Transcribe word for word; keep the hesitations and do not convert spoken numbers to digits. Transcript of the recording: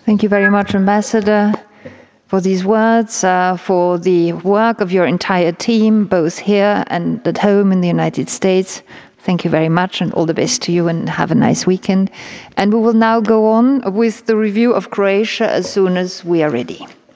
Thank you very much, Ambassador, for these words, uh, for the work of your entire team, both here and at home in the United States. Thank you very much, and all the best to you, and have a nice weekend. And we will now go on with the review of Croatia as soon as we are ready.